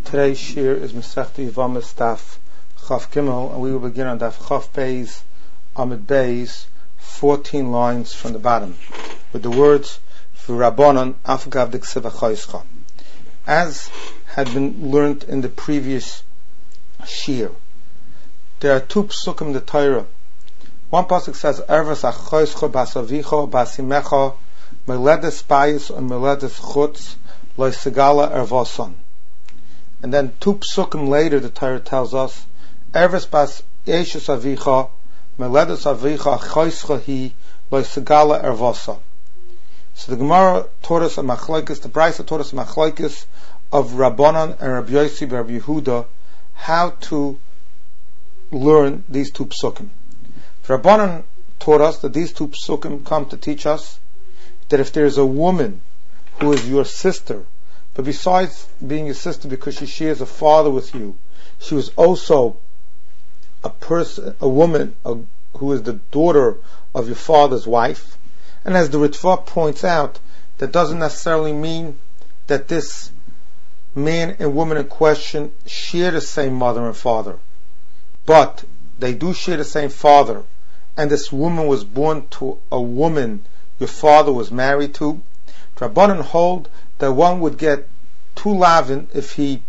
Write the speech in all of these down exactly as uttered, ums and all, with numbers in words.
Today's shir is Masechta Yevamos Daf Chaf Gimel, and we will begin on Daf Chaf Beis Amid Beis, fourteen lines from the bottom, with the words V'Rabbanan Afgav D'Ksiv HaChoischa. As had been learnt in the previous shir, there are two psukim in the Torah. One pasuk says Ervas HaChoischa Bas Avicha Bas Imecha Meledes Bayis and Meledes Chutz Lo Segala Ervoson. And then two psukim later, the Torah tells us, Erves bas Yeshus Avicha, Meledes Avicha Choischa Hi, Lo Segala Ervosa. So the Gemara taught us a machlokes, the Brisa taught us a machlokes of Rabbanan and Rabbi Yossi Rabbi Yehuda, how to learn these two psukim. Rabbanan taught us that these two psukim come to teach us that if there is a woman who is your sister, but besides being your sister because she shares a father with you, she was also a person, a woman a, who is the daughter of your father's wife. And as the Ritva points out, that doesn't necessarily mean that this man and woman in question share the same mother and father, but they do share the same father, and this woman was born to a woman your father was married to. Rabbanan hold that one would get two lavin if he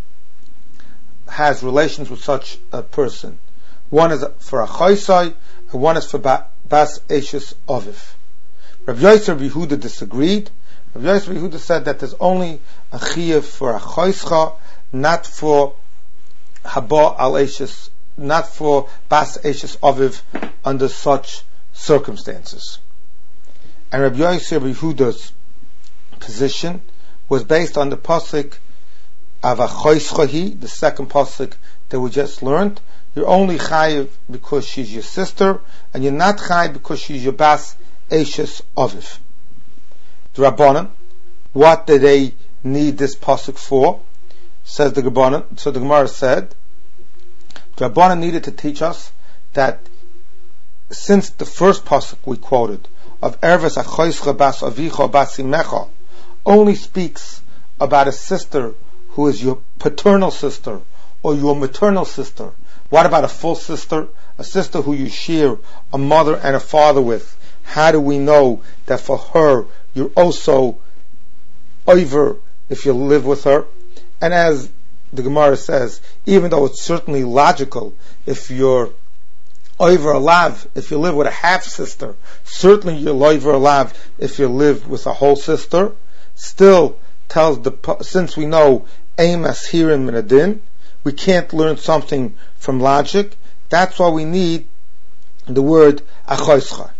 has relations with such a person. One is for a chaysai, and one is for bas eshes aviv. Rabbi Yosef Rabbi Yehuda disagreed. Rabbi Yosef Rabbi Yehuda said that there's only a chiyuv for a chayscha, not for haba al eshes, not for bas eshes aviv under such circumstances. And Rabbi Yosef Rabbi Yehuda's position was based on the pasuk Avachoischahi, the second pasuk that we just learned. You're only chayiv because she's your sister, and you're not chayiv because she's your bas eshes aviv. The Rabbanan, what do they need this pasuk for? Says the Rabbanan. So the Gemara said, the Rabbanan needed to teach us that since the first pasuk we quoted of Erves Achoischa Bas Avicha Bas Imecha only speaks about a sister who is your paternal sister or your maternal sister. What about a full sister? A sister who you share a mother and a father with. How do we know that for her you're also over if you live with her? And as the Gemara says, even though it's certainly logical, if you're over a lav, if you live with a half sister, certainly you're over a lav if you live with a whole sister. Still tells the, since we know Amos here in Minadin, we can't learn something from logic. That's why we need the word achoischa.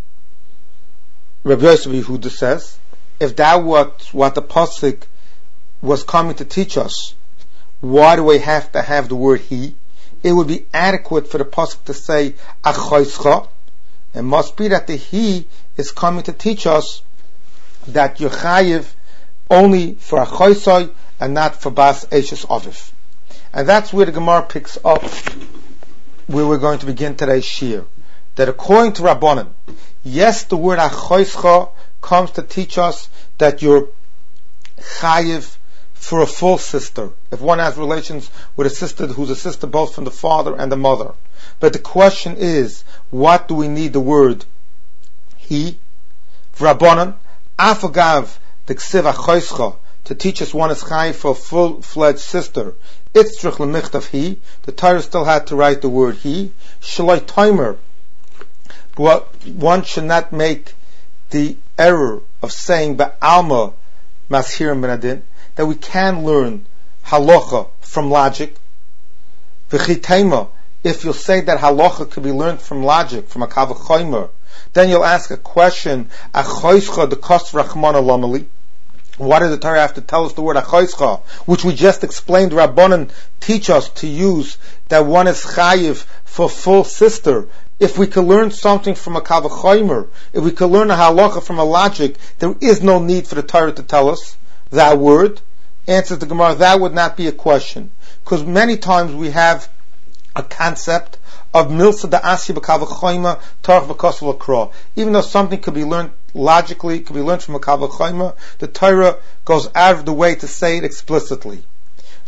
Rabbi Yosef Yehuda says, if that was what the pasuk was coming to teach us, why do we have to have the word he? It would be adequate for the pasuk to say achoischa. It must be that the he is coming to teach us that you're chayiv only for a choisai and not for bas eshes aviv. And that's where the Gemara picks up where we're going to begin today's shir. That according to Rabbanan, yes, the word achoischa comes to teach us that you're chayiv for a full sister, if one has relations with a sister who's a sister both from the father and the mother. But the question is, what do we need the word he? Rabbanan Afagav the Ksiv HaChoischa, to teach us one is chayiv for a full-fledged sister. Itzrich l'michtav he, the Torah still had to write the word he. Shaloi toimer, but one should not make the error of saying ba'alma mashir benadin, that we can learn halacha from logic. V'chitema, if you'll say that halacha could be learned from logic, from a kavachoimer, then you'll ask a question, achoischa the kost rachmana lomeli. Why does the Torah have to tell us the word achoischa, which we just explained Rabbanan teach us to use, that one is chayiv for full sister? If we could learn something from a kavachoimer, if we could learn a halacha from a logic, there is no need for the Torah to tell us that word. Answers the Gemara, that would not be a question. Because many times we have a concept of milsa da asi b'kavachoima tarach v'kosel akra. Even though something could be learned logically, could be learned from a kavachoima, the Torah goes out of the way to say it explicitly.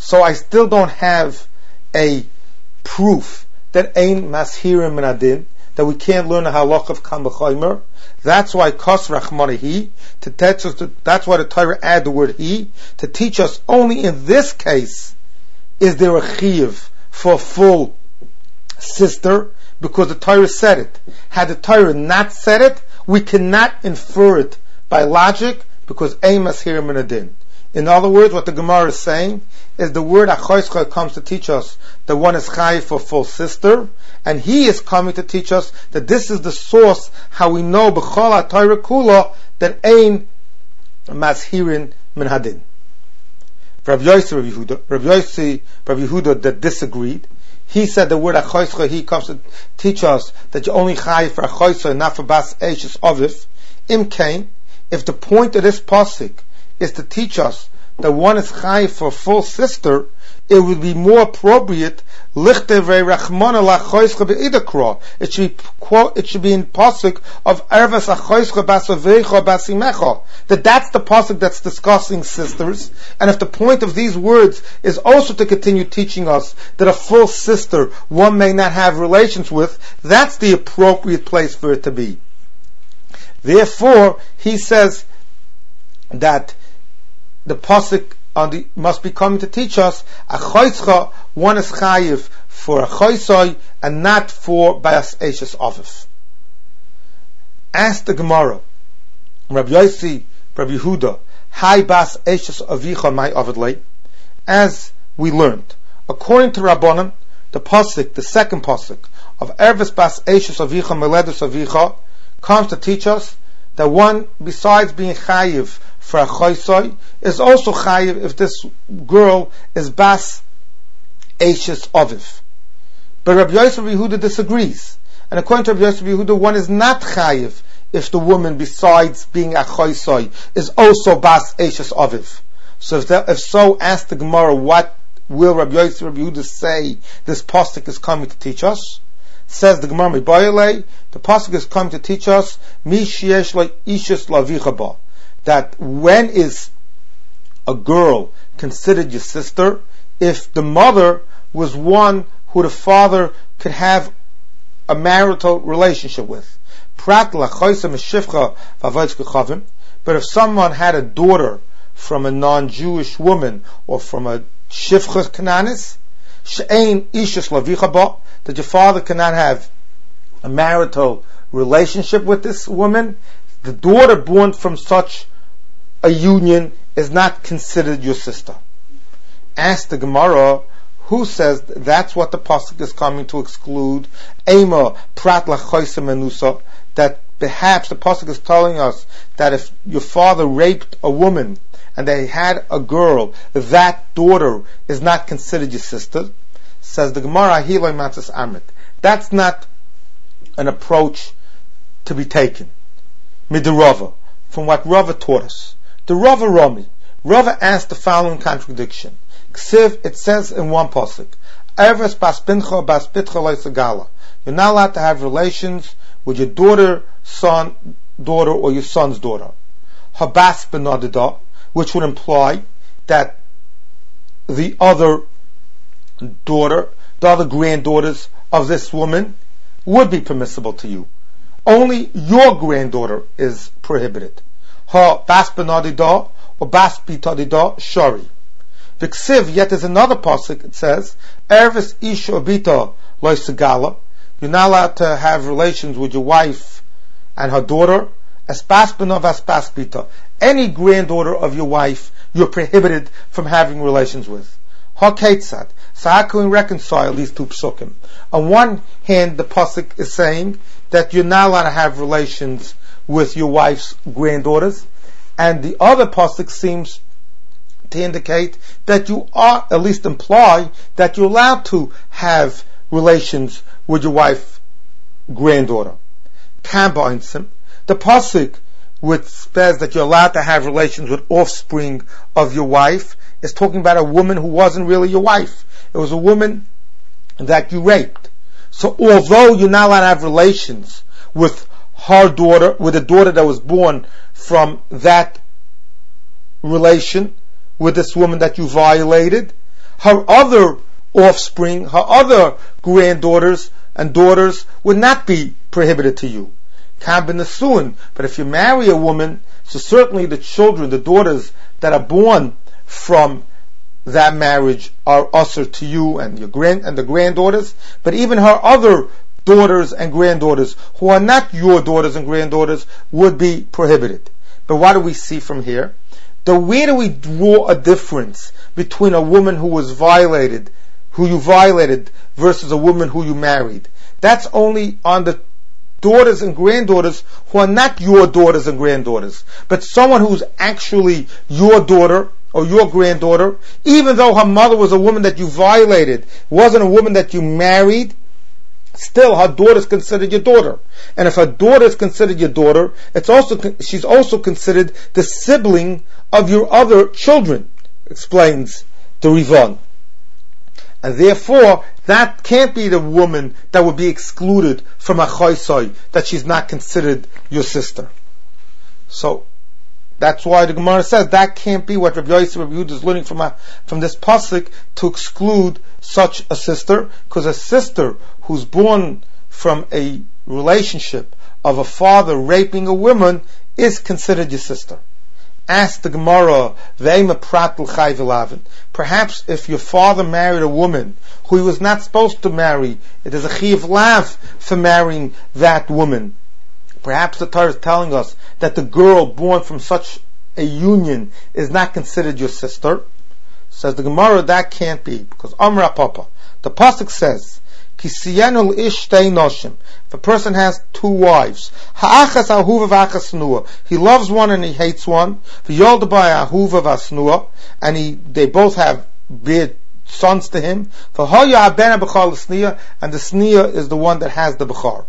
so I still don't have a proof that Ein Mashirim Min Adin, that we can't learn the halacha of Kam B'Chomer. That's why Kos Rachmana He, to teach us, to, that's why the Torah add the word He, to teach us only in this case is there a chiyuv for a full sister, because the Torah said it. Had the Torah not said it, we cannot infer it by logic, because Ein Mashirim Min Adin. In other words, what the Gemara is saying is the word Achoischa comes to teach us that one is chayiv for full sister, and he is coming to teach us that this is the source how we know b'chol ha'Torah kula that ein mashirin min hadin. Rav Yossi, Rav Yehuda, Rav Yossi, Rav Yehuda that disagreed. He said the word Achoischa he comes to teach us that you only chayiv for Achoischa and not for bas eishes aviv. Im kain, if the point of this pasuk is to teach us that one is chayiv for a full sister, it would be more appropriate lichtevei rachmana lachoischa beidakra. It should be quote. It should be in pasuk of ervas achoischa basavecha basimecha. That that's the pasuk that's discussing sisters. And if the point of these words is also to continue teaching us that a full sister one may not have relations with, that's the appropriate place for it to be. Therefore, he says that the pasuk on the must be coming to teach us a choischa, one is chayiv for a choisai and not for bas eishes aviv. Ask the Gemara, Rabbi Yossi, Rabbi Yehuda, Hai bas eishes avicha my avidlei. As we learned, according to Rabbanan, the pasuk, the second pasuk of erves bas eishes avicha meledus avicha, comes to teach us that one, besides being chayiv for a choisai, is also chayiv if this girl is bas eishes aviv. But Rabbi Yosef Yehuda disagrees, and according to Rabbi Yosef Yehuda, one is not chayiv if the woman, besides being a choisai, is also bas eishes aviv. So if, that, if so, ask the Gemara, what will Rabbi Yosef Yehuda say this pasuk is coming to teach us? Says the Gemara, the pasuk is coming to teach us mi sheyesh lo ishes lavicha ba, that when is a girl considered your sister if the mother was one who the father could have a marital relationship with. But if someone had a daughter from a non-Jewish woman or from a shifcha kananis, she'ein ishes lavicha ba, that your father cannot have a marital relationship with this woman, the daughter born from such a union is not considered your sister. Ask the Gemara, who says that's what the pasuk is coming to exclude? Ema prat lachoisa menusa, that perhaps the pasuk is telling us that if your father raped a woman and they had a girl, that daughter is not considered your sister. Says the Gemara, Hiloi Matzas Amit. That's not an approach to be taken. Midirava, from what Rava taught us. The Rava Rami. Rava asked the following contradiction. Ksiv, it says in one pasuk, Erves bas pincha bas pitcha leisagala. You're not allowed to have relations with your daughter, son, daughter, or your son's daughter. Habas benadida, which would imply that the other daughter, the other granddaughters of this woman would be permissible to you. Only your granddaughter is prohibited. Ha bas benadida or bas bitadida shari. V'ksiv, yet there's another pasuk, it says, Ervis isha bita loisagala. You're not allowed to have relations with your wife and her daughter. As bas benov as bas bita. Any granddaughter of your wife, you're prohibited from having relations with. Ha ketzad. So how can we reconcile these two psukim? On one hand, the pasuk is saying that you're not allowed to have relations with your wife's granddaughters, and the other pasuk seems to indicate that you are, at least imply, that you're allowed to have relations with your wife's granddaughter. Combines him. The pasuk which says that you're allowed to have relations with offspring of your wife is talking about a woman who wasn't really your wife. It was a woman that you raped. So although you're not allowed to have relations with her daughter, with a daughter that was born from that relation with this woman that you violated, her other offspring, her other granddaughters and daughters would not be prohibited to you. But if you marry a woman, so certainly the children, the daughters that are born from that marriage are usher to you and your grand and the granddaughters, but even her other daughters and granddaughters who are not your daughters and granddaughters would be prohibited. But what do we see from here? The where do we draw a difference between a woman who was violated, who you violated, versus a woman who you married? That's only on the daughters and granddaughters who are not your daughters and granddaughters, but someone who's actually your daughter or your granddaughter, even though her mother was a woman that you violated, wasn't a woman that you married, still her daughter is considered your daughter. And if her daughter is considered your daughter, it's also she's also considered the sibling of your other children, explains the Rivan. And therefore, that can't be the woman that would be excluded from a choisoi, that she's not considered your sister. So, that's why the Gemara says that can't be what Rabbi Yosef Rabbi Yehuda is learning from a, from this pasuk to exclude such a sister, because a sister who's born from a relationship of a father raping a woman is considered your sister. Ask the Gemara, perhaps if your father married a woman who he was not supposed to marry, it is a chiv lav for marrying that woman. Perhaps the Torah is telling us that the girl born from such a union is not considered your sister. Says the Gemara, that can't be, because Amra Papa, the pasuk says, Kisiyanul ish tei noshim. If a person has two wives, ha'achas ahuva v'achas nua, he loves one and he hates one. V'yoldabai ahuva v'asnua, and he they both have bear sons to him. V'hoya abena b'char l'sniya, and the sniya is the one that has the b'char.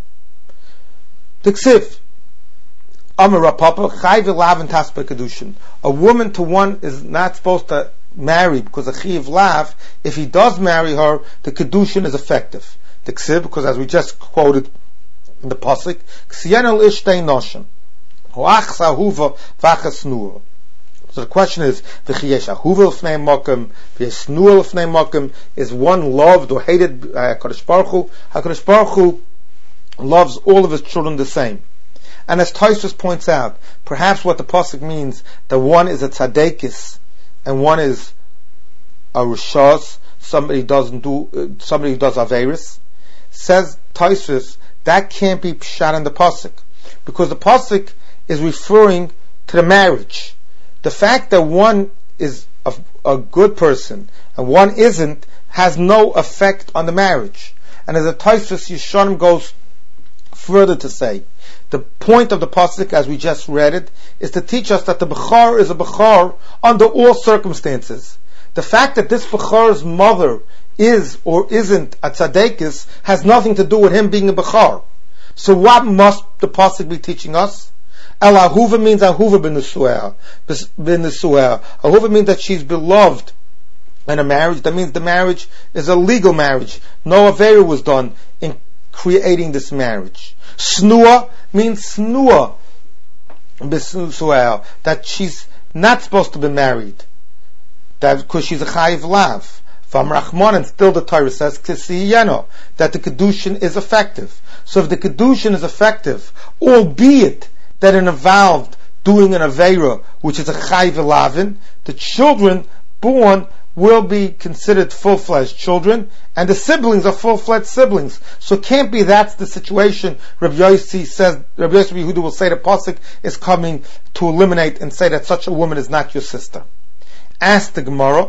Tiksiv, Amar Papa, chai v'lav taspa kedushin. A woman to one is not supposed to marry because a chiv lav. If he does marry her, the kedushin is effective. The ksiv, because as we just quoted in the pasuk, ksiyanel ishtei noshim, hoach sahuva v'achas nua. So the question is, v'chiyesh ahuva l'fnei mokem, v'yesh nua l'fnei mokem, is one loved or hated by HaKadosh Baruch Hu? HaKadosh Baruch Hu loves all of his children the same. And as Tosfos points out, perhaps what the pasuk means, that one is a tzadekis and one is a rishas, somebody doesn't do, uh, somebody who does averis. Says Tosfos, that can't be pshat in the pasuk, because the pasuk is referring to the marriage. The fact that one is a, a good person and one isn't has no effect on the marriage. And as the Tosfos Yeshanim goes further to say, the point of the pasuk, as we just read it, is to teach us that the bechar is a bechar under all circumstances. The fact that this bechar's mother is or isn't a tzadekis has nothing to do with him being a bechar. So what must the pasuk be teaching us? El ahuva means ahuva b'nesuah. B'nesuah. Ahuva means that she's beloved in a marriage. That means the marriage is a legal marriage. No avera was done in creating this marriage. Snua means snua b'nesuah, that she's not supposed to be married. That because she's a chayiv lav. From Rachman, and still the Torah says Kisiyano, that the kedushin is effective. So if the kedushin is effective, albeit that it involved doing an aveira, which is a chayiv lavin, the children born will be considered full-fledged children, and the siblings are full-fledged siblings. So it can't be that's the situation. Rabbi Yossi says, Rabbi Yossi Yehuda will say the pasuk is coming to eliminate and say that such a woman is not your sister. Ask the Gemara,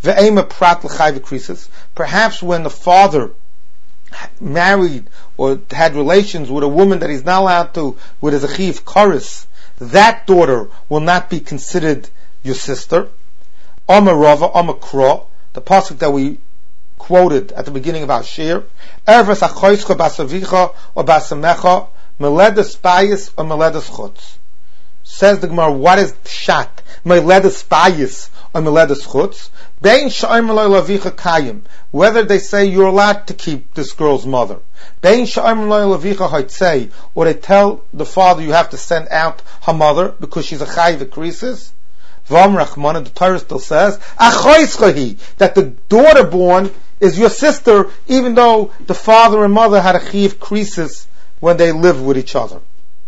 perhaps when the father married or had relations with a woman that he's not allowed to, with his achiv karis, that daughter will not be considered your sister. Amar Rava, Amar Kra, the pasuk that we quoted at the beginning of our shir, Ervas achoischa basavicha or basamecha, meledas bayis or meledas chutz. Says the Gemara, what is pshat? Meledas bayis or meledas chutz? Bein sha'im lo lavicha kayim. Whether they say you're allowed to keep this girl's mother. Bein sha'im lo lavicha haitzei, or they tell the father you have to send out her mother because she's a chayiv krisis. Vam Rachmana, the Torah still says, Achoischahi, that the daughter born is your sister, even though the father and mother had a chiv krisis when they lived with each other.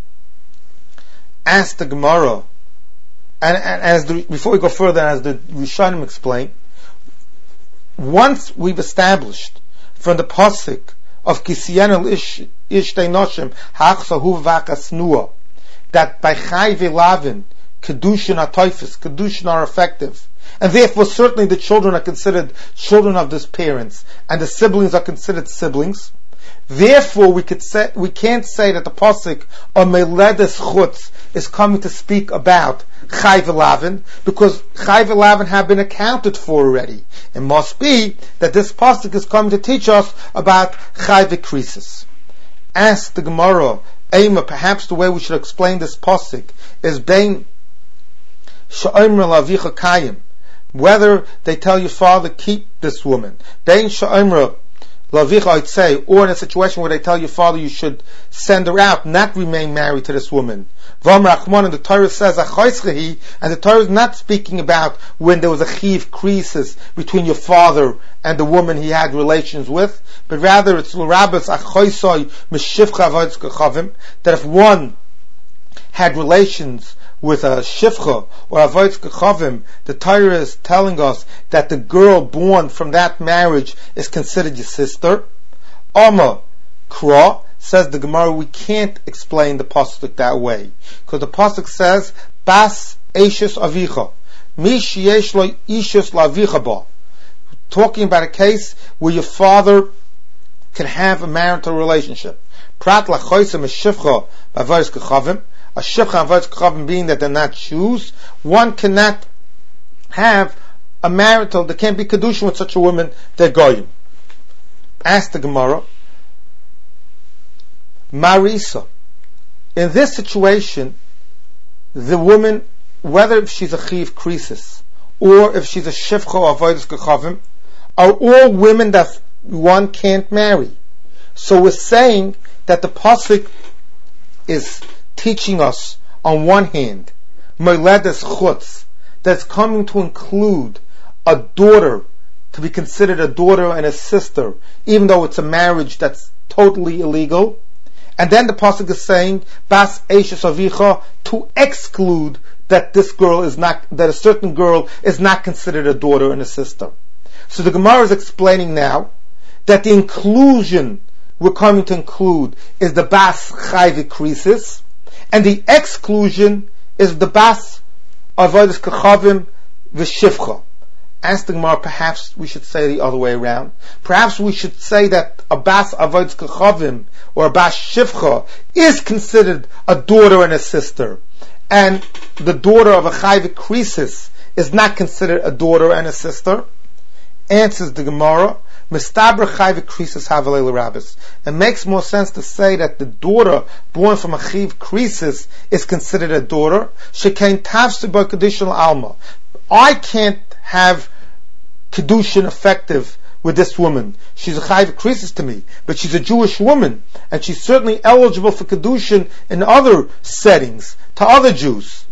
Ask the Gemara, and, and as the, before we go further, as the Rishonim explain, once we've established from the pasuk of Kisyan ish ishtei noshim hachsahu v'akasnua that by Chai v'Lavin kedushin atoifis, kedushin are effective, and therefore certainly the children are considered children of these parents, and the siblings are considered siblings. Therefore, we could say we can't say that the pasuk of Meledes Chutz is coming to speak about Chai v'Lavin, because Chai v'Lavin have been accounted for already. It must be that this pasuk is coming to teach us about Chai v'Krisis. Ask the Gemara, Eima, perhaps the way we should explain this pasuk is Bein Sha'omer Lavicha Kayim, whether they tell your father keep this woman, Bein Sha'omer Lavicha, I'd say, or in a situation where they tell your father you should send her out, not remain married to this woman. Vam Rachman, and the Torah says, Achoischahi, and the Torah is not speaking about when there was a chiv krisis between your father and the woman he had relations with, but rather it's l'rabas achoisoi mishivcha avodas kechavim, that if one had relations with a shivcha or avodas kechavim, the Torah is telling us that the girl born from that marriage is considered your sister. Amma Kra, says the Gemara, we can't explain the pasuk that way, because the pasuk says Bas Eishes Avicha, Mi sheyesh lo Eishes lavicha ba, talking about a case where your father can have a marital relationship. Prat lachoisem shivcha avodas kechavim, a shivcha and avodas kechavim being that they're not Jews, one cannot have a marital, there can't be kedushin with such a woman, they're goyim. Ask the Gemara, Marisa, in this situation, the woman, whether if she's a chiv krisis or if she's a shivcha or avodas kechavim, are all women that one can't marry. So we're saying that the pasuk is teaching us, on one hand, Meledes Chutz, that's coming to include a daughter, to be considered a daughter and a sister, even though it's a marriage that's totally illegal. And then the pasuk is saying Bas Eishes Avicha, to exclude that this girl is not, that a certain girl is not considered a daughter and a sister. So the Gemara is explaining now that the inclusion we're coming to include is the Bas Chai v'Krisis, and the exclusion is the Bas Avodas Kechavim v'Shivcha. Ask the Gemara, perhaps we should say the other way around. Perhaps we should say that a Bas Avodas Kechavim or a Bas Shivcha is considered a daughter and a sister, and the daughter of a Chai v'Krisis is not considered a daughter and a sister. Answers the Gemara, Mistabra Chai v'Krisis havalei l'Rabbis. It makes more sense to say that the daughter born from a chiv krisis is considered a daughter. Shekain tavsi by kedushin alma. I can't have kedushin effective with this woman. She's a chai v'krisis to me, but she's a Jewish woman, and she's certainly eligible for kedushin in other settings to other Jews.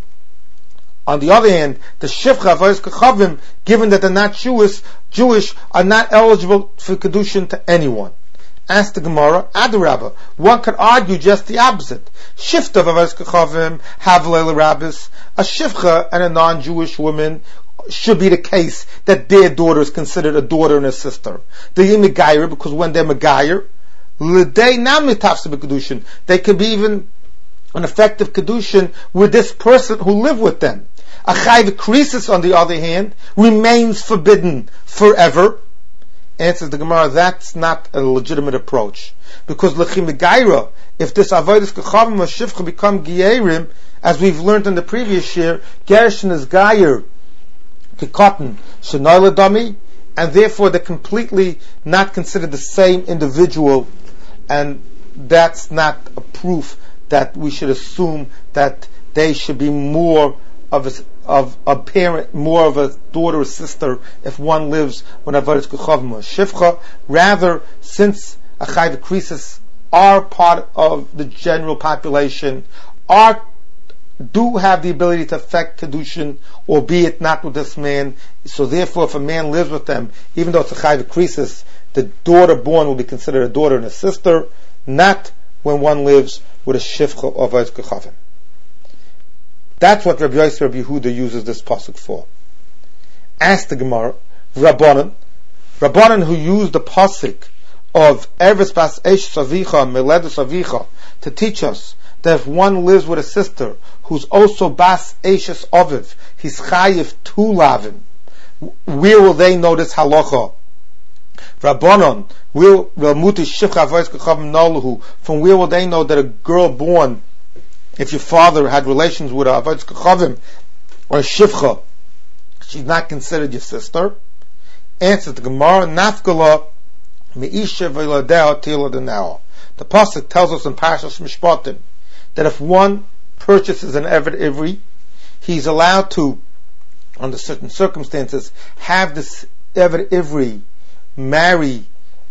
On the other hand, the shivcha avodas kechavim, given that they're not Jewish, Jewish, are not eligible for kedushin to anyone. Ask the Gemara, Adarabba, one could argue just the opposite. Shifta avodas kechavim havalei l'Rabbis, a shivcha and a non-Jewish woman should be the case that their daughter is considered a daughter and a sister. They're megayer, because when they're megayer, l'day nam mitafse b'kedushin, they can be even an effective kedushin with this person who lived with them. A chai v'krisis, on the other hand, remains forbidden forever. Answers the Gemara, that's not a legitimate approach, because l'chimegaira, if this avodas kechavim or shivcha become geyerim, as we've learned in the previous year, gershon is gayer kikotten shenoyle dami, and therefore they're completely not considered the same individual, and that's not a proof that we should assume that they should be more of a, of a parent, more of a daughter or sister if one lives with avodas kechavim or shivcha. Rather, since a chai v'krisis are part of the general population, are do have the ability to affect Kedushin, albeit not with this man. So therefore, if a man lives with them, even though it's a chayv krisis, the daughter born will be considered a daughter and a sister, not when one lives with a shifcha of Avodas Kechavim. That's what Rabbi Yosef Rabbi Yehuda uses this pasuk for. Ask the Gemara, Rabbanan, Rabbanan who used the pasuk of Eres Bas Eish Savicha, Meledus Savicha, to teach us that if one lives with a sister who's also Bas Eishes Aviv, he's chayiv two lavim. Where will they know this halacha? Rabbanon, where will muti shifcha avodas kechavim nalahu? From where will they know that a girl born, if your father had relations with a avodas kechavim or a shifcha, she's not considered your sister? Answer the Gemara, nafkala meisha v'yiladeh tila denao. The pasuk tells us in Parashas Mishpatim that if one purchases an Eved Ivri, he's allowed to, under certain circumstances, have this Eved Ivri marry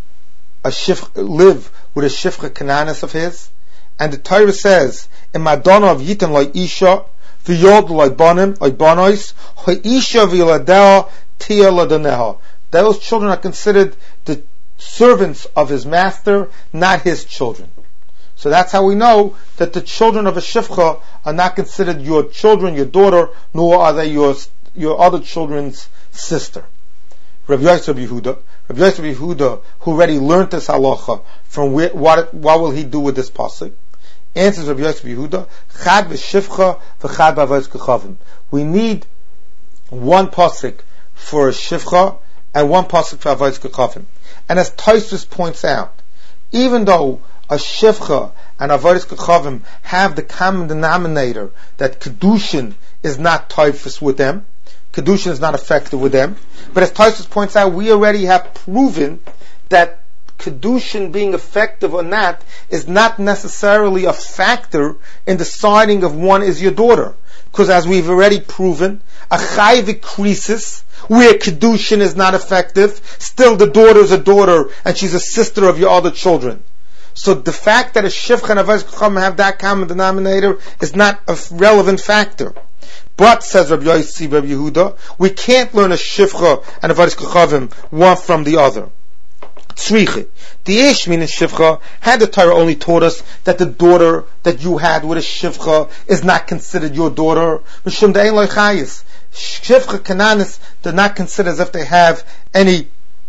a shif, live with a shifcha kananis of his. And the Torah says, in Madonna of Yitan like Isha, v'yod like Bonim, like Bonois, ha'isha v'yiladeh tia ladoneha. Those children are considered the servants of his master, not his children. So that's how we know that the children of a shifcha are not considered your children, your daughter, nor are they your your other children's sister. Rabbi Yosef Yehuda, Rabbi Yosef Yehuda, who already learned this halacha, from where, what what will he do with this pasuk? Answers Rabbi Yosef Yehuda, Chad v'shifcha v'chad b'avodas kechavim. We need one pasuk for a shifcha and one pasuk for avodas kechavim. And as Tosfos points out, even though a shifcha and avodas kechavim have the common denominator that kedushin is not typhus with them, kedushin is not effective with them, but as Tosfos points out, we already have proven that kedushin being effective or not is not necessarily a factor in deciding if one is your daughter, because as we've already proven, a chayv krisis where kedushin is not effective, still the daughter is a daughter and she's a sister of your other children. So the fact that a shifcha and avodas kechavim have that common denominator is not a relevant factor. But, says Rabbi Yossi Rabbi Yehuda, we can't learn a shifcha and avodas kechavim one from the other. Tzriche. The Ishmin and shifcha, had the Torah only taught us that the daughter that you had with a shifcha is not considered your daughter, Mishum de'ein lo chayis. Shifcha kananis, they're not considered as if they have any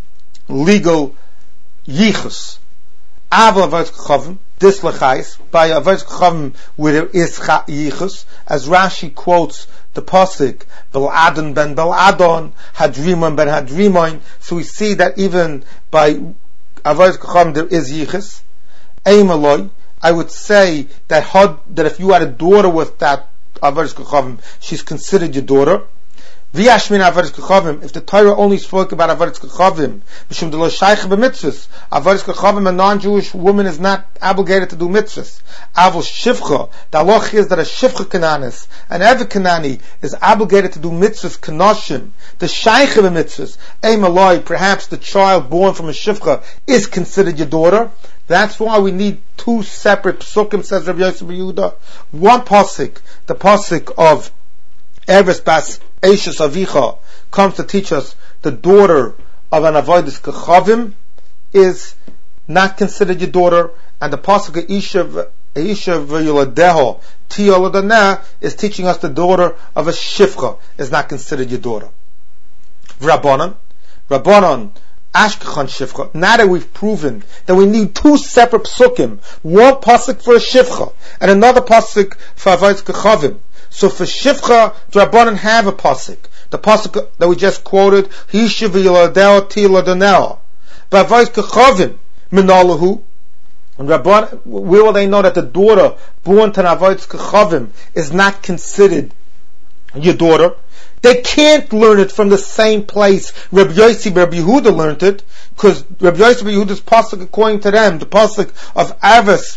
legal yichus. Aval avodas kechavim, this lechais, by avodas kechavim where there is yichus, as Rashi quotes the pasuk, Bel'adon ben Bel'adon, Hadrimon ben Hadrimon, so we see that even by avodas kechavim there is yichus. Eimaloi, I would say that had, that if you had a daughter with that avodas kechavim, she's considered your daughter. V'yashmin avodas kechavim. If the Torah only spoke about avodas kechavim, mishum delo shaykh b'mitzvahs, avodas kechavim, a non-Jewish woman is not obligated to do mitzvahs. Avol shivcha, the halach is that a shivcha kananis, an eved kanani, is obligated to do mitzvahs kanoshim. The shaykh b'mitzvahs, ein maloi, perhaps the child born from a shivcha is considered your daughter. That's why we need two separate psukim, says Rabbi Yosef Yehuda. One pasuk, the pasuk of Eres Bas Eishes Avicha, comes to teach us the daughter of an avodas kechavim is not considered your daughter, and the pasuk of Isha v'yiladeho tia ladaneh is teaching us the daughter of a shifcha is not considered your daughter. Rabbanon, Rabbanon, Ashkechan shifcha. Now that we've proven that we need two separate psukim, one pasuk for a shifcha and another pasuk for avodas kechavim. So for shifcha, the Rabbanan have a pasuk. The pasuk that we just quoted, Hisha v'yiladeo ti ladaneo. But avodas kechavim minalahu. And Rabbanan, where will they know that the daughter born to an avodas kechavim is not considered your daughter? They can't learn it from the same place Rabbi Yossi Rabbi Yehuda learned it, because Rabbi Yossi Rabbi Yehuda's pasuk, according to them, the pasuk of Avos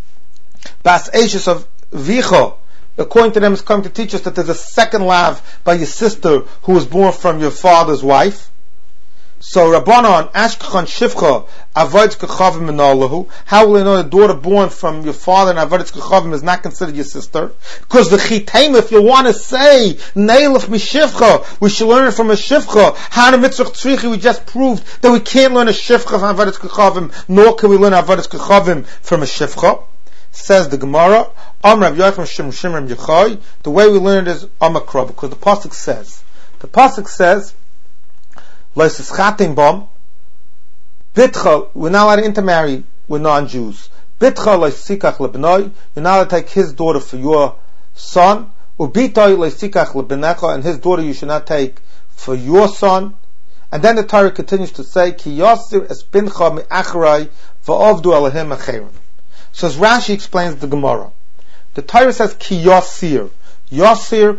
Bas Eishes of Vicha, according to them, is coming to teach us that there's a second lav by your sister who was born from your father's wife. So Rabbanon, Ashkechan Shivcha, Avodas Kechavim Minalahu. How will you know a daughter born from your father and Avodas Kechavim is not considered your sister? Because the Chitema, if you want to say Neilach Mishivcha, we should learn it from a Shivcha. Hana Mitzvah Tzrichi, we just proved that we can't learn a Shivcha from Avodas Kechavim, nor can we learn Avodas Kechavim from a Shivcha. Says the Gemara, Amr Rav Yochanan Shem Shimram Yechai. The way we learn it is Amakra, because the pasuk says, the pasuk says. Bitcha, we're not allowed to intermarry with non-Jews. Bitcha leisikach lebnoi, you're not allowed to take his daughter for your son. Ubitoi leisikach lebnecha, and his daughter you should not take for your son. And then the Torah continues to say, Ki yasir es bincha me'achrai va'ovdu alehim acherim. So as Rashi explains the Gemara, the Torah says Ki yasir. Yasir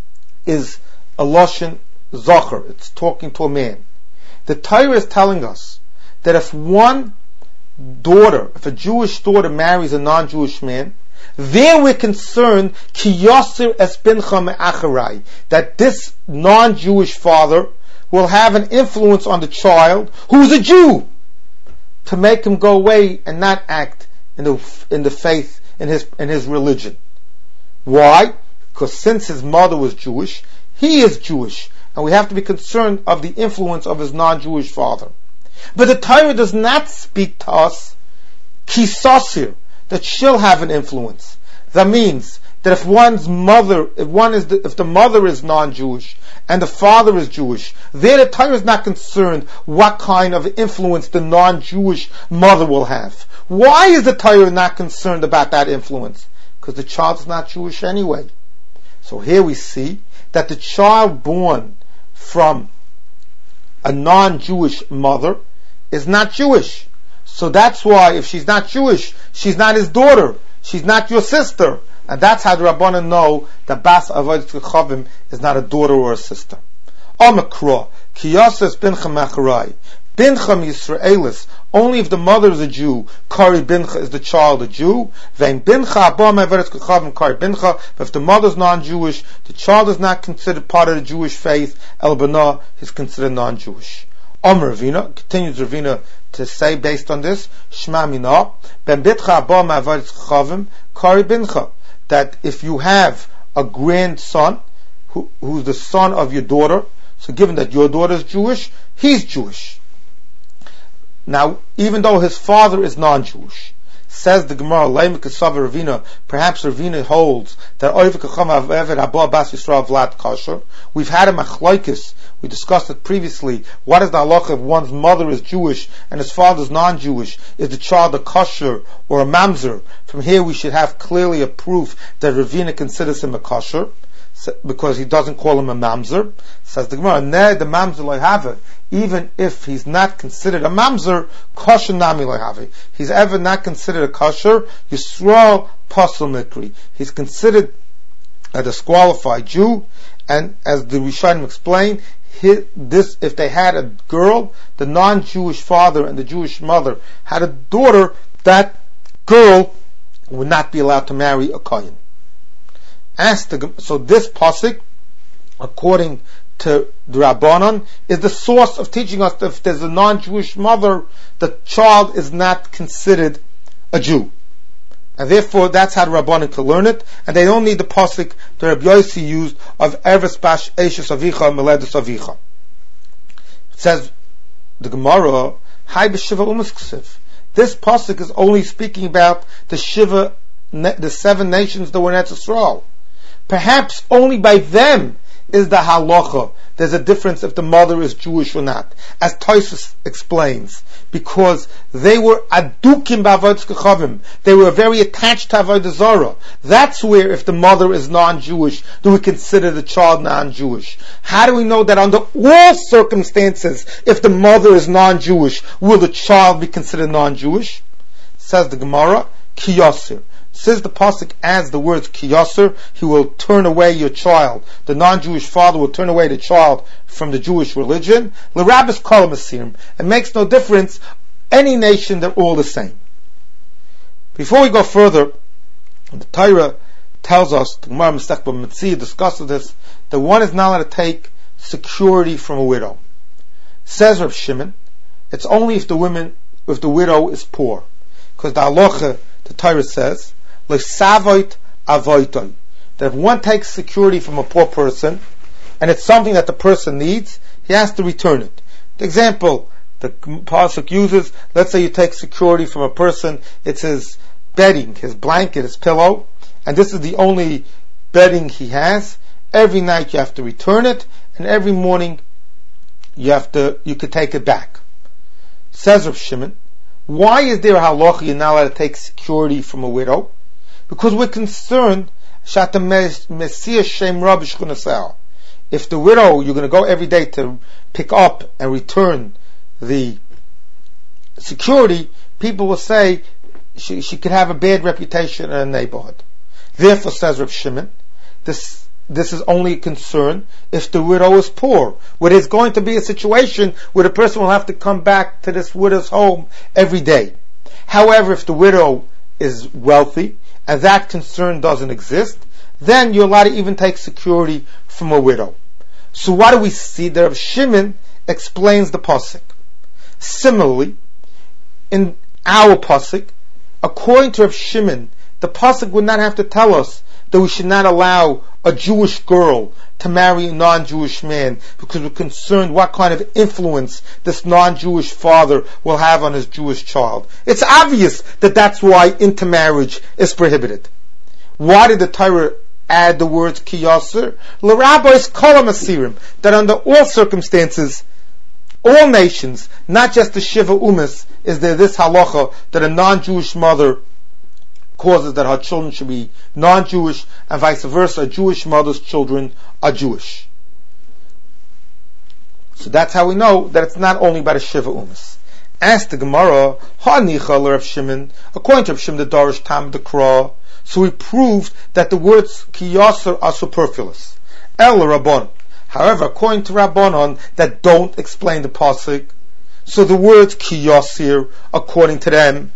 is a lashon Zocher, it's talking to a man. The Torah is telling us that if one daughter, if a Jewish daughter marries a non-Jewish man, then we're concerned ki yasir es bincha me'acharai, that this non-Jewish father will have an influence on the child who's a Jew to make him go away and not act in the in the faith in his in his religion. Why? Because since his mother was Jewish, he is Jewish. And we have to be concerned of the influence of his non-Jewish father. But the Torah does not speak to us kisasir, that she'll have an influence. That means that if one's mother, if one is, the, if the mother is non-Jewish and the father is Jewish, there the Torah is not concerned what kind of influence the non-Jewish mother will have. Why is the Torah not concerned about that influence? Because the child is not Jewish anyway. So here we see that the child born from a non-Jewish mother is not Jewish. So that's why if she's not Jewish, she's not his daughter. She's not your sister. And that's how the Rabbanan know that Bas Avodas Kechavim is not a daughter or a sister. Omikra, Ki yasir bincha me'acharai. Bincha Yisraelis, only if the mother is a Jew, Kari Bincha is the child a Jew. Vein Bincha Abba Me'averes Kechavim Kari Bincha. But if the mother is non-Jewish, the child is not considered part of the Jewish faith. El Bana is considered non-Jewish. Omer Ravina, continues Ravina to say based on this, Shema Mina, Ben Bitcha Abba Me'averes Kechavim Kari Bincha. That if you have a grandson, who, who's the son of your daughter, so given that your daughter is Jewish, he's Jewish. Now, even though his father is non-Jewish, says the Gemara, Ravina, perhaps Ravina holds that we've had a machlokes, we discussed it previously, what is the halacha if one's mother is Jewish and his father is non-Jewish? Is the child a kosher or a mamzer? From here we should have clearly a proof that Ravina considers him a kosher, because he doesn't call him a mamzer. Says the Gemara, ne the mamzer lo have, even if he's not considered a mamzer, kosher nami lo have. He's ever not considered a kosher, Yisrael pasul mikri. He's considered a disqualified Jew, and as the Rishonim explain, his, this if they had a girl, the non-Jewish father and the Jewish mother had a daughter, that girl would not be allowed to marry a kohen. The, so this pasuk, according to the Rabbanon, is the source of teaching us that if there's a non-Jewish mother, the child is not considered a Jew. And therefore, that's how the Rabbanon can learn it, and they don't need the pasuk that Rabbi Yossi used of Eres Bash Eishes Avicha Meledus Avicha. It says, the Gemara, Hai B'Shiva Umas Ksiv. This pasuk is only speaking about the Shiva, the seven nations that were in Eretz Yisrael. Perhaps only by them is the halacha. There's a difference if the mother is Jewish or not, as Tosfos explains, because they were adukim b'avodas kechavim. They were very attached to avodah zarah. That's where, if the mother is non-Jewish, do we consider the child non-Jewish? How do we know that under all circumstances, if the mother is non-Jewish, will the child be considered non-Jewish? Says the Gemara, ki yasir. Says the pasuk adds the words ki yasir, he will turn away your child. The non-Jewish father will turn away the child from the Jewish religion. L'rabbis kol masirim. It makes no difference. Any nation, they're all the same. Before we go further, the Torah tells us, the Gemara Masechta Metzia discusses this, that one is not allowed to take security from a widow. Says Reb Shimon, it's only if the woman, if the widow is poor. Because the halacha, the Torah says, L'savoit avoitoi, that if one takes security from a poor person, and it's something that the person needs, he has to return it. The example the pasuk uses, let's say you take security from a person, it's his bedding, his blanket, his pillow, and this is the only bedding he has. Every night you have to return it, and every morning you have to, you could take it back. Says Reb Shimon, why is there a halacha you're not allowed to take security from a widow? Because we're concerned, if the widow, you're going to go every day to pick up and return the security, people will say she, she could have a bad reputation in a neighborhood. Therefore, says Reb Shimon, this this is only a concern if the widow is poor, where there's going to be a situation where the person will have to come back to this widow's home every day. However, if the widow is wealthy and that concern doesn't exist, then you're allowed to even take security from a widow. So what do we see? That Reb Shimon explains the pasuk. Similarly, in our pasuk, according to Reb Shimon, the pasuk would not have to tell us that we should not allow a Jewish girl to marry a non-Jewish man because we're concerned what kind of influence this non-Jewish father will have on his Jewish child. It's obvious that that's why intermarriage is prohibited. Why did the Torah add the words ki yaser? L'rabbis kol ha'masirim, that under all circumstances, all nations, not just the Shiva Umas, is there this halacha that a non-Jewish mother causes that her children should be non-Jewish, and vice versa, a Jewish mother's children are Jewish. So that's how we know that it's not only by the Shiva Umas. As the Gemara, ha'nicha l'Reb Shimon, according to Reb Shimon the Darish Tam the Kra, so we proved that the words ki yaser are superfluous. El Rabban. However, according to Rabbanon, that don't explain the pasuk, so the words ki yaser, according to them,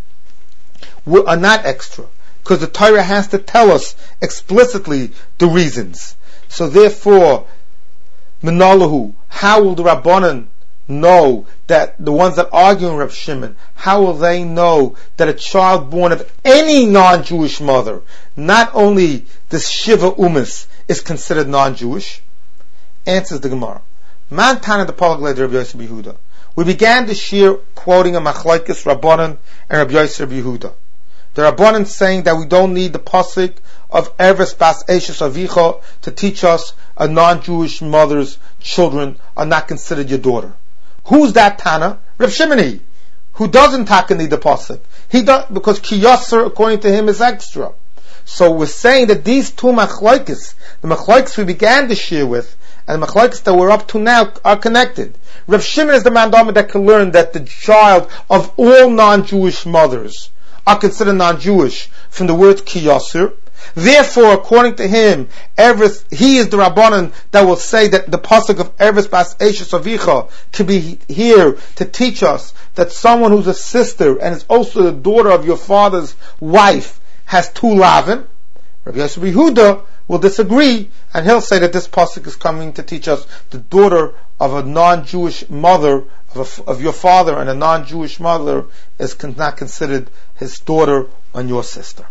are not extra, because the Torah has to tell us explicitly the reasons. So therefore, Menalahu, how will the Rabbanon know that the ones that argue in Reb Shimon, how will they know that a child born of any non-Jewish mother, not only this Shiva Umas, is considered non-Jewish? Answers the Gemara. Man Tana the Palak led Rabbi Yosef Yehuda. We began this year quoting a Machlokes Rabbanon and Rabbi Yosef Yehuda. The Rabbanon saying that we don't need the pasuk of Erves Bas Eshes Avicha to teach us a non-Jewish mother's children are not considered your daughter. Who's that Tana? Reb Shimoni, who doesn't taka need the pasuk. He does, because ki yaser, according to him, is extra. So we're saying that these two machlokes, the machlokes we began this year with, and the machlokes that we're up to now, are connected. Reb Shimon is the man that can learn that the child of all non-Jewish mothers are considered non-Jewish from the word ki yaser. Therefore, according to him, Erves, he is the Rabbanon that will say that the pasuk of Erves Bas Eshes Avicha can be here to teach us that someone who's a sister and is also the daughter of your father's wife has two lavim. Rabbi Yosef Yehuda will disagree, and he'll say that this pasuk is coming to teach us the daughter of a non-Jewish mother of, a, of your father, and a non-Jewish mother is con- not considered his daughter and your sister.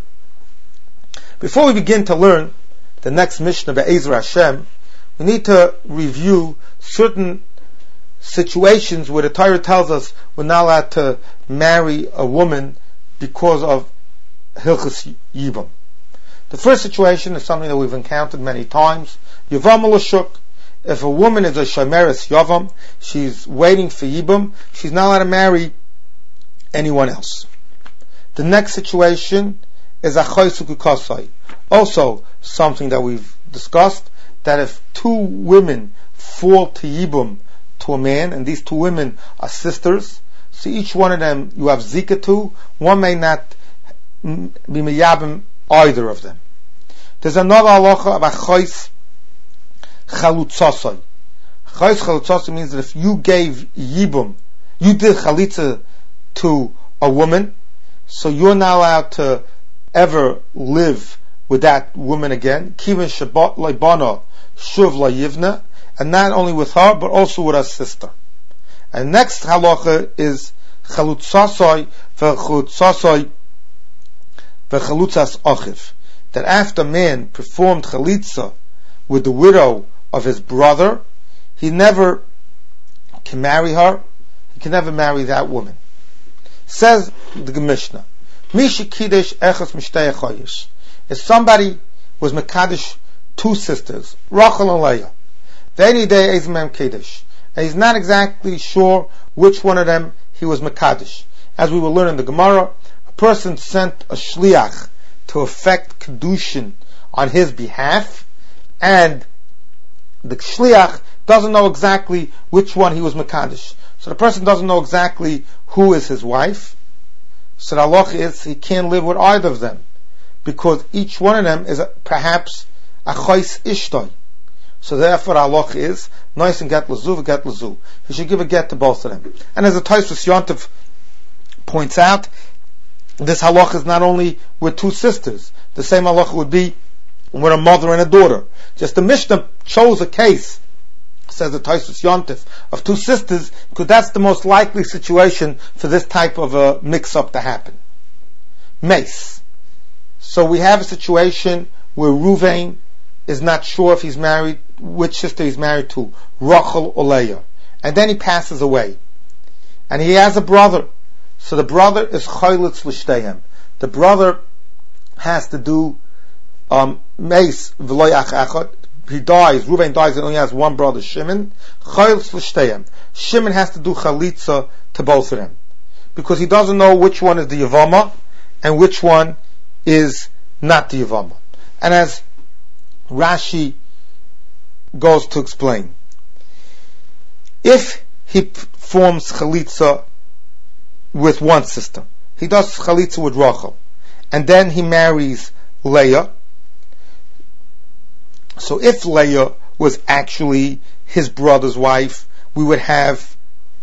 Before we begin to learn the next Mishnah Be'ezra Hashem, we need to review certain situations where the Torah tells us we're not allowed to marry a woman because of Hilchos Yibam. The first situation is something that we've encountered many times. Yavam L'Shuk. If a woman is a Shomeres Yavam, she's waiting for Yibam, she's not allowed to marry anyone else. The next situation is Achoy Sukukasai. Also, something that we've discussed, that if two women fall to Yibum to a man, and these two women are sisters, so each one of them you have Zika to, one may not be Meyabim either of them. There's another halacha of Achoy Chalutzasai. Achoy Chalutzasai means that if you gave Yibum, you did Chalitza to a woman, so you're not allowed to ever live with that woman again. Kivin Shabbat Leibana Shuv Layivna, and not only with her, but also with her sister. And next halacha is chalutzasoi v'chalutzasoi v'chalutzas achiv. That after man performed chalitza with the widow of his brother, he never can marry her. He can never marry that woman. Says the Mishnah, Misha Kiddush Echas Mishtei Achoyish. If somebody was Mekadosh two sisters, Rachel and Leah, V'eni Dei Ezmem Kiddush, and he's not exactly sure which one of them he was Mekadosh. As we will learn in the Gemara, a person sent a shliach to effect Kedushin on his behalf, and the shliach doesn't know exactly which one he was Mekadosh. So the person doesn't know exactly who is his wife. So the halach is he can't live with either of them, because each one of them is a, perhaps a chois ishtoi. So therefore the halach is nice and get lazu, get lazu. He should give a get to both of them. And as the Tosfos Yontif points out, this halach is not only with two sisters. The same halach would be with a mother and a daughter. Just the Mishnah chose a case, says the Tosfos Yontif, of two sisters, because that's the most likely situation for this type of a mix-up to happen. Mace. So we have a situation where Ruvain is not sure if he's married, which sister he's married to, Rachel or Leah. And then he passes away. And he has a brother. So the brother is Choylitz L'Shteihem. The brother has to do um, Mace V'lo Yach Echad. He dies, Reuven dies, and only has one brother, Shimon. Choylitz L'Shteihem. Shimon has to do Chalitza to both of them, because he doesn't know which one is the Yavama and which one is not the Yavama. And as Rashi goes to explain, if he performs Chalitza with one sister, he does Chalitza with Rachel, and then he marries Leah. So if Leah was actually his brother's wife, we would have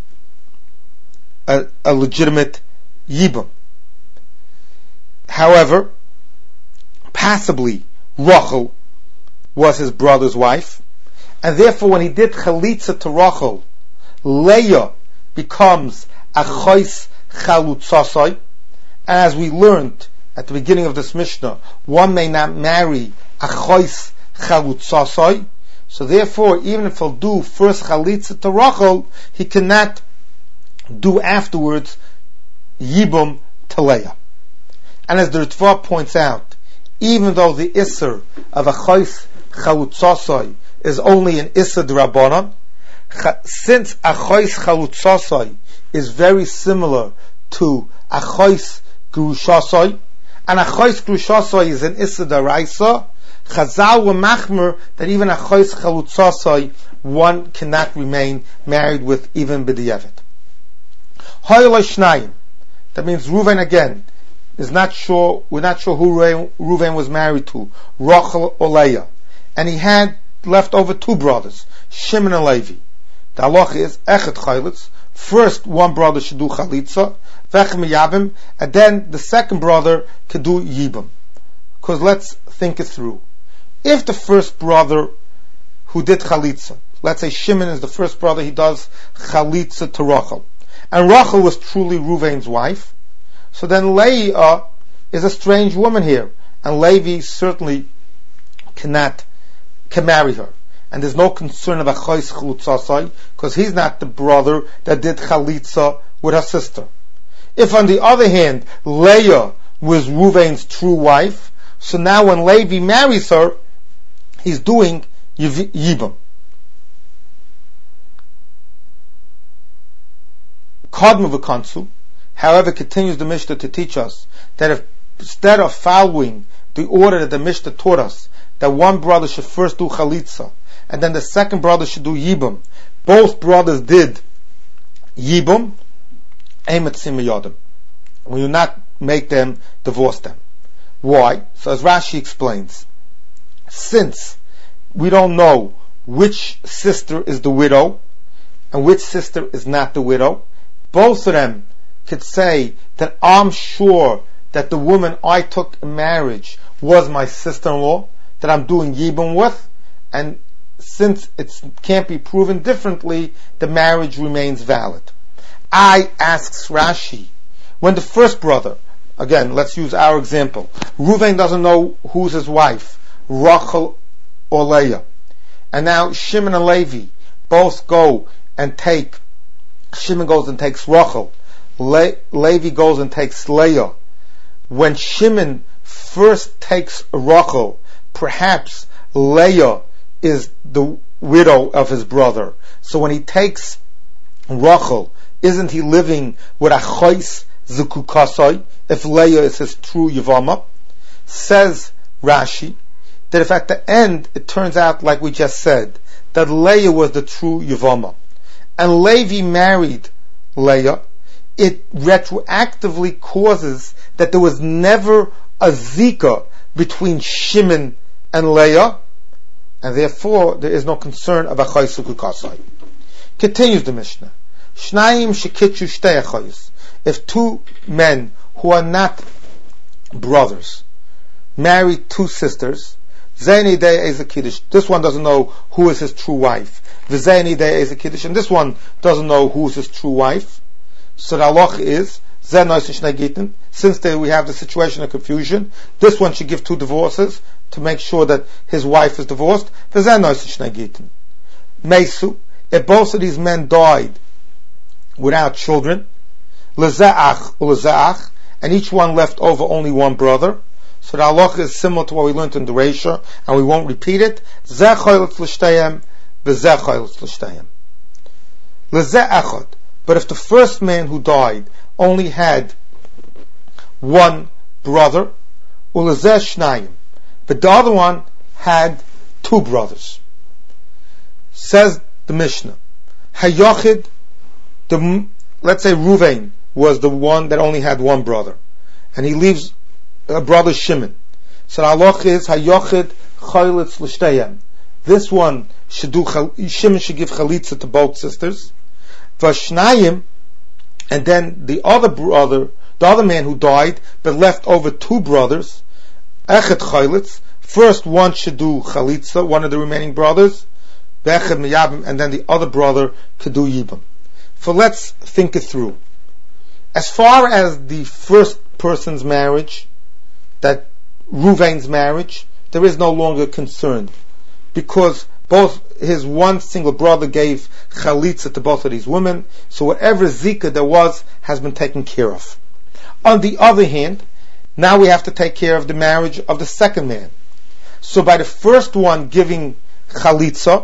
a, a legitimate Yibam. However, possibly Rachel was his brother's wife, and therefore when he did Chalitza to Rachel, Leah becomes a Chois Chalutzasai. And as we learned at the beginning of this Mishnah, one may not marry a Chois Chalutzasai. So therefore, even if he'll do first Chalitza to Rachel, he cannot do afterwards Yibum to Leah. And as the Ritva points out, even though the Isser of a Chois Chalutzasai is only an Isser d'Rabbanan, since a Chois Chalutzasai is very similar to a Chois Gerushasai, and a Chois Gerushasai is an Isser d'Oraisa, Chazal were machmer that even a Chois Chalutzasai one cannot remain married with even b'di'evet. Hoyloi Shnayim, that means Reuven again is not sure, we're not sure who Reuven was married to, Rachel or Leah, and he had left over two brothers, Shimon and Levi. The halach is Echet Choylitz. First one brother should do Chalitza, Vechem Yabim, and then the second brother could do Yibam. Because let's think it through. If the first brother who did Chalitza, let's say Shimon is the first brother, he does Chalitza to Rachel, and Rachel was truly Reuven's wife, so then Leah is a strange woman here, and Levi certainly cannot can marry her. And there's no concern of a Chois Chalutzasai, because he's not the brother that did Chalitza with her sister. If on the other hand, Leah was Reuven's true wife, so now when Levi marries her, he's doing Yibam. Kadma v'kansu, however, continues the Mishnah to teach us that if instead of following the order that the Mishnah taught us, that one brother should first do Chalitza, and then the second brother should do Yibam, both brothers did Yibam, Eimet Simayadim. We do not make them divorce them. Why? So as Rashi explains, since we don't know which sister is the widow and which sister is not the widow, both of them could say that I'm sure that the woman I took in marriage was my sister-in-law that I'm doing Yibam with, and since it can't be proven differently, the marriage remains valid. I asks Rashi, when the first brother, again, let's use our example, Reuven doesn't know who's his wife, Rachel or Leah, and now Shimon and Levi both go and take, Shimon goes and takes Rachel, Le- Levi goes and takes Leah. When Shimon first takes Rachel, perhaps Leah is the widow of his brother. So when he takes Rachel, isn't he living with a chois zukukasai, if Leah is his true Yavama? Says Rashi, that if at the end it turns out, like we just said, that Leah was the true Yavama, and Levi married Leah, it retroactively causes that there was never a zika between Shimon and Leah, and therefore there is no concern of a chois zukukasai. Continues the Mishnah. Shnayim shekitchu shtei achayos. If two men who are not brothers marry two sisters, zayni day is a kiddush. This one doesn't know who is his true wife. V'zayni day is a kiddush, and this one doesn't know who is his true wife. So the halach is since they, we have the situation of confusion, this one should give two divorces to make sure that his wife is divorced. Mesu, if both of these men died without children, and each one left over only one brother, so the halacha is similar to what we learned in the Reisha, and we won't repeat it. But if the first man who died only had one brother, but the other one had two brothers, says the Mishnah, Hayochid, the, let's say Reuven was the one that only had one brother, and he leaves a brother Shimon. So the halach is Hayochid Chaylitz l'shteyem. This one should do, Shimon should give chalitza to both sisters. Vashnayim, and then the other brother, the other man who died, but left over two brothers, Echet Chaylitz. First one should do chalitza, one of the remaining brothers, Bechet Miyabim, and then the other brother could do Yibam. So let's think it through. As far as the first person's marriage, that Reuven's marriage, there is no longer concern, because both his one single brother gave chalitza to both of these women, so whatever zika there was has been taken care of. On the other hand, now we have to take care of the marriage of the second man. So by the first one giving chalitza,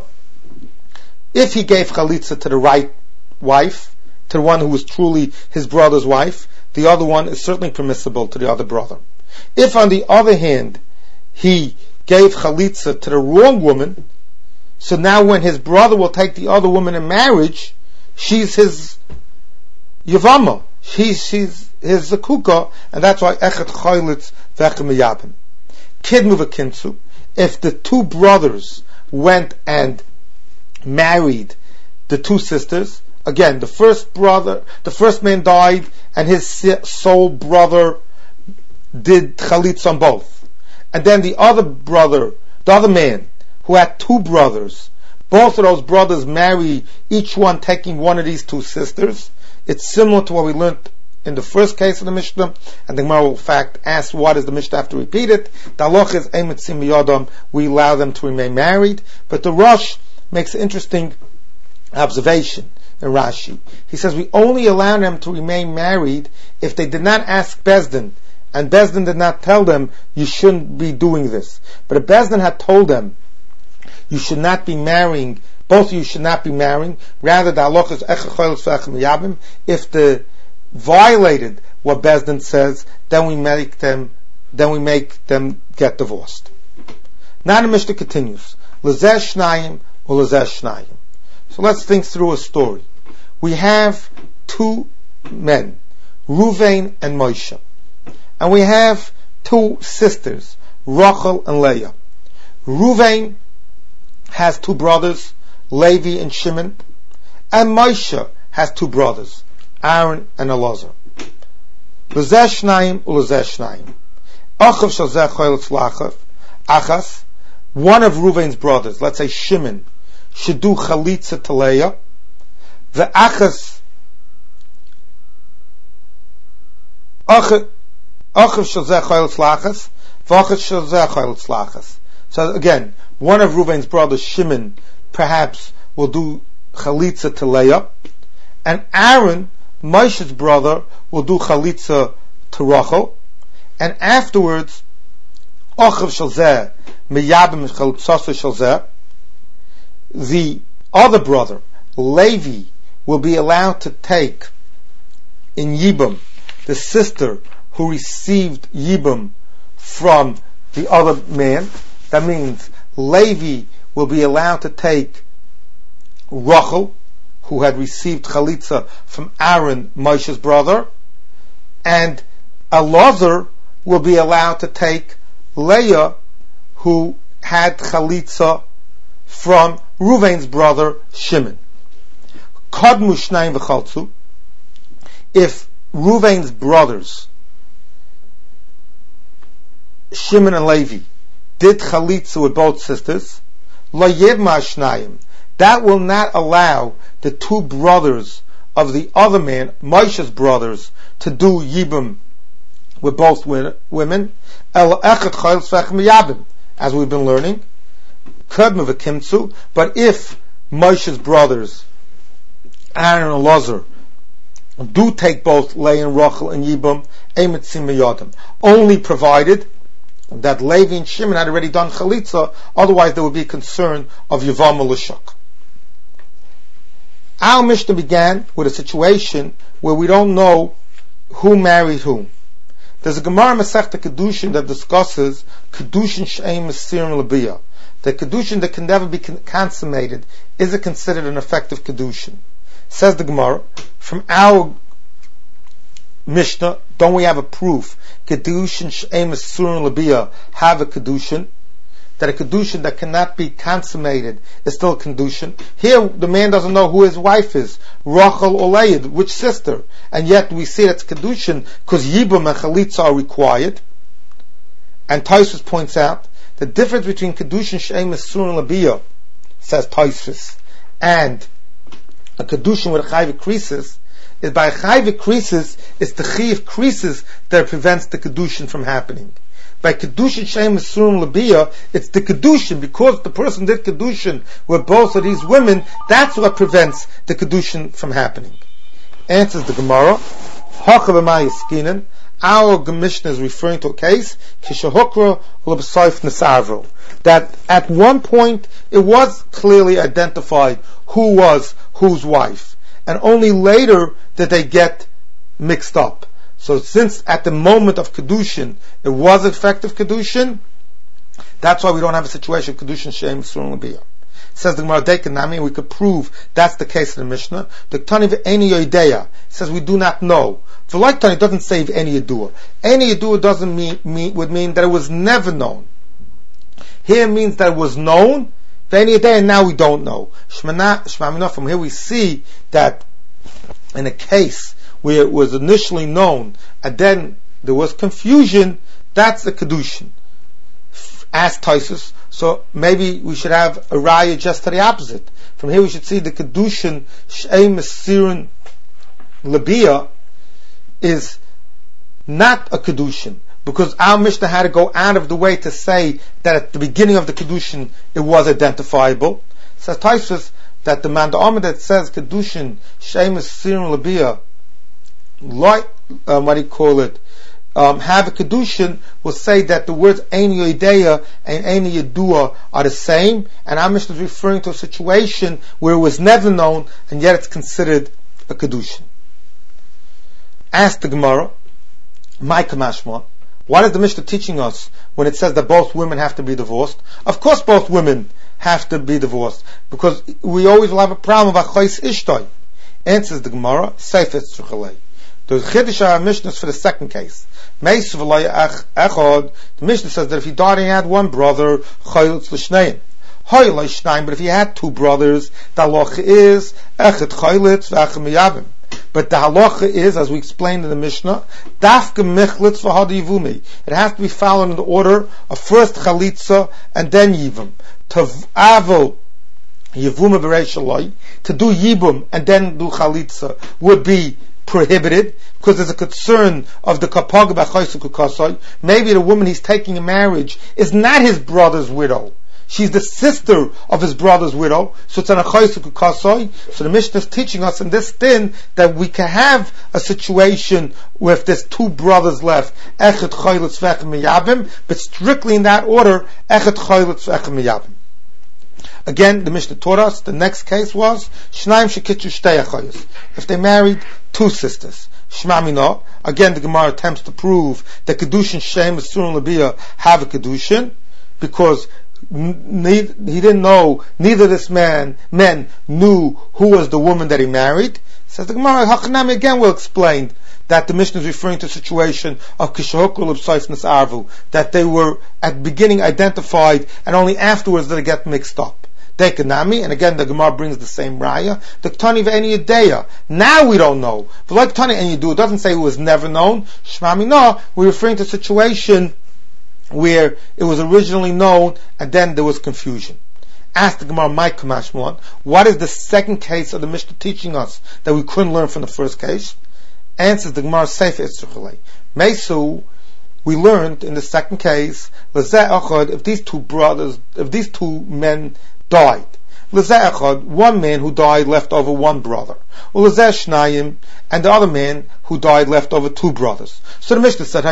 if he gave chalitza to the right wife, to the one who was truly his brother's wife, the other one is certainly permissible to the other brother. If on the other hand he gave chalitza to the wrong woman, so now when his brother will take the other woman in marriage, she's his Yavama, she's, she's his Zakuka, and that's why Echet Chaylitz Vechem Miyabim. Kid Muvakinsu, if the two brothers went and married the two sisters, again, the first brother, the first man died, and his sole brother did chalitz on both. And then the other brother, the other man, who had two brothers, both of those brothers marry, each one taking one of these two sisters. It's similar to what we learned in the first case of the Mishnah, and the Gemara will in fact ask, why does the Mishnah have to repeat it? The halach is Eimet Sim Yodam, we allow them to remain married. But the Rosh makes an interesting observation in Rashi. He says we only allow them to remain married if they did not ask Bezdin, and Bezdin did not tell them, you shouldn't be doing this. But if Bezdin had told them, you should not be marrying, both of you should not be marrying, rather the halach is Echet Chaylitz Vechem Miyabim, if the violated what Bezdin says, then we make them, then we make them get divorced. Now the Mishnah continues. L'zeh shnayim or l'zeh shnayim. So let's think through a story. We have two men, Reuven and Moshe, and we have two sisters, Rachel and Leah. Reuven has two brothers, Levi and Shimon, and Moshe has two brothers, Aaron and Elazar. L'zeh shnayim u'l'zeh shnayim. Achav shel zeh chaylitz l'achas, achas, one of Ruvain's brothers, let's say Shimon, should do chalitza to Leah, the achas achav shel zeh chayil tzlachas, v'achas shel zeh chayil tzlachas. So again, one of Ruvain's brothers, Shimon, perhaps will do chalitza to Leah, and Aaron, Moshe's brother, will do chalitza to Rachel, and afterwards, achav shel zeh miyabim chalitzasa shel zeh, the other brother, Levi, will be allowed to take in Yibam the sister who received Yibam from the other man. That means Levi will be allowed to take Rachel, who had received Chalitza from Aaron, Moshe's brother, and Elazar will be allowed to take Leah, who had Chalitza from Ruvain's brother, Shimon. Kadmu shnayim v'chaltzu. If Ruvain's brothers, Shimon and Levi, did chalitza with both sisters, lo yivma shnayim, that will not allow the two brothers of the other man, Moshe's brothers, to do yibum with both women, el echad chayil tzvech miyabim, as we've been learning, kadmu v'kimtzu. But if Moshe's brothers, Aaron and Elazar, do take both Leah and Rachel and Yibam, emetzim miyadim, only provided that Levi and Shimon had already done chalitza, otherwise there would be concern of Yavam L'Shuk. Our Mishnah began with a situation where we don't know who married whom. There's a Gemara Masechta Kedushin that discusses Kedushin She'em Mesirim L'Biyah. The Kedushin that can never be consummated, is it considered an effective Kedushin? Says the Gemara, from our Mishnah, don't we have a proof? Kedushin she'em mesirin l'biyah have a kedushin, that a kedushin that cannot be consummated is still a kedushin. Here, the man doesn't know who his wife is, Rachel or Leah, which sister, and yet we see that's kedushin because yibum and chalitza are required. And Tosfos points out the difference between kedushin she'em mesirin l'biyah, says Tosfos, and a kedushin with a chayv creases, is by a chayv creases, it's the chayv creases that prevents the kedushin from happening. By kedushin she'em mesirim l'biyah, it's the kedushin, because the person did kedushin with both of these women, that's what prevents the kedushin from happening. Answers the Gemara, Hacha b'ma yiskinen, our Mishnah is referring to a case, Kishahokra l'b'soif nesarvo, that at one point it was clearly identified who was whose wife, and only later did they get mixed up. So since at the moment of Kedushin it was effective Kedushin, that's why we don't have a situation of Kedushin She'em Mesirim L'Biyah. Says the Gemara Dekanami, we could prove that's the case in the Mishnah. The Tani v'eni yodeya says we do not know. For like Tani doesn't say any yedua. Any yedua doesn't mean, mean would mean that it was never known. Here means that it was known. V'eni yodeya, and now we don't know. Shmana Shmamina, from here we see that in a case where it was initially known and then there was confusion, that's the Kedushin. As Tosfos, so maybe we should have a raya just to the opposite. From here we should see the Kedushin She'em Mesirin L'Biyah is not a Kedushin, because our Mishnah had to go out of the way to say that at the beginning of the Kedushin it was identifiable. Says Tosfos that the man that says Kedushin She'em Mesirin L'Biyah, like um, what do you call it, Um, have a kedushin, will say that the words Eini Yodeya and Eini Yedua are the same, and our Mishnah is referring to a situation where it was never known and yet it's considered a kedushin. Ask the Gemara, my kamashma, what is the Mishnah teaching us when it says that both women have to be divorced? Of course both women have to be divorced, because we always will have a problem of achos ishtoi. Answers the Gemara, seifet tzruchalei. The Chiddush of our Mishnah is for the second case. The Mishnah says that if he died and he had one brother, but if he had two brothers, the halacha is echad chaylitz v'echad miyavim. But the halacha is, as we explained in the Mishnah, dafka michlitz v'hada yivumi. It has to be followed in the order of first chalitza and then yibum. Tavavo yivuma b'reish shaloi, to do yibum and then do chalitza would be prohibited, because there's a concern of the kapag b'chaysu kukasai. Maybe the woman he's taking in marriage is not his brother's widow. She's the sister of his brother's widow, so it's an achaysu kukasai. So the Mishnah is teaching us in this din that we can have a situation where if there's two brothers left, echet chaylitz v'echem miyabim, but strictly in that order, echet chaylitz v'echem miyabim. Again, the Mishnah taught us, the next case was, Shnaim shekitchu shtei achayos. If they married two sisters. Shma Mina. Again, the Gemara attempts to prove that Kedushin Shem and Surun Labiyah have a Kedushin, because ne- he didn't know, neither this man, men knew who was the woman that he married. Says the Gemara, Hachanami again will explain that the Mishnah is referring to a situation of Kishahokul of Saifnas Arvu, that they were at the beginning identified and only afterwards did they get mixed up. Dekanami, and again the Gemara brings the same raya. The Ktani v'eni Yedeya. Now we don't know. But like Ktani and Yedu, it doesn't say it was never known. Shma Mina, we're referring to a situation where it was originally known and then there was confusion. Ask the Gemara, my Kamashmon, what is the second case of the Mishnah teaching us that we couldn't learn from the first case? Answers the Gemara, Sefer Yitzchak. Mesu, we learned in the second case, if these two brothers, if these two men died, one man who died left over one brother, and the other man who died left over two brothers. So the Mishnah said,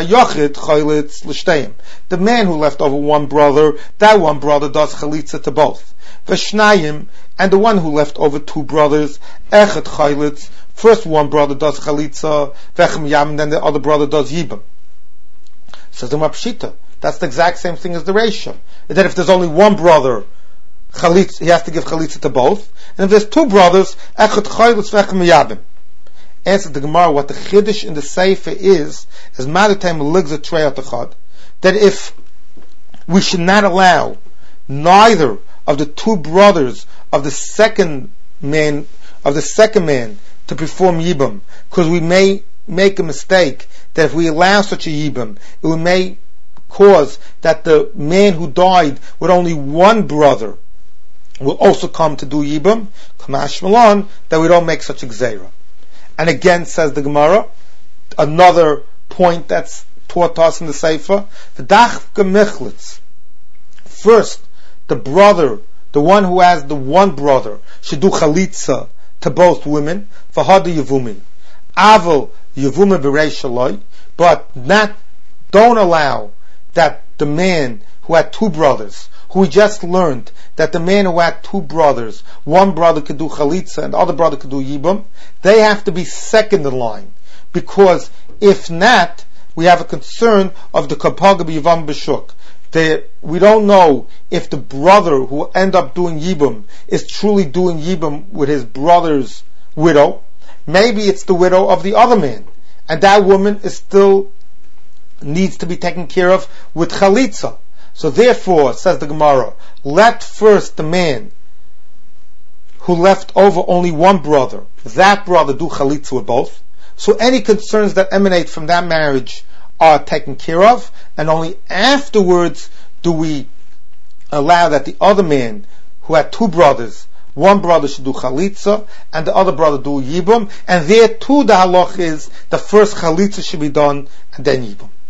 the man who left over one brother, that one brother does chalitza to both. And the one who left over two brothers, first one brother does chalitza, and then the other brother does yibam. Says the Mapshita, that's the exact same thing as the ratio. That if there's only one brother, chalitza, he has to give chalitza to both. And if there's two brothers, echad chalitz v'echem miyabim. Answer the Gemara, what the chiddush in the Sefer is, is madatem ligza treyat echad, that if we should not allow neither of the two brothers of the second man, of the second man to perform yibam, because we may make a mistake that if we allow such a yibam, it may cause that the man who died with only one brother will also come to do yibam, kamash malan, that we don't make such a gzeira. And again, says the Gemara, another point that's taught us in the Sefer, the dachka michlitz. First, the brother, the one who has the one brother, should do chalitza to both women, v'hada yevumi. Aval yevumi b'reish shaloi, but not, don't allow that the man who had two brothers, who we just learned that the man who had two brothers, one brother could do chalitza and the other brother could do yibam, they have to be second in line, because if not, we have a concern of the kapag b'yivam b'shuk. The, we don't know if the brother who will end up doing yibam is truly doing yibam with his brother's widow. Maybe it's the widow of the other man, and that woman is still needs to be taken care of with chalitza. So therefore, says the Gemara, let first the man who left over only one brother, that brother do chalitza with both. So any concerns that emanate from that marriage are taken care of, and only afterwards do we allow that the other man who had two brothers, one brother should do chalitza and the other brother do yibum, and there too the halach is the first chalitza should be done and then yibum.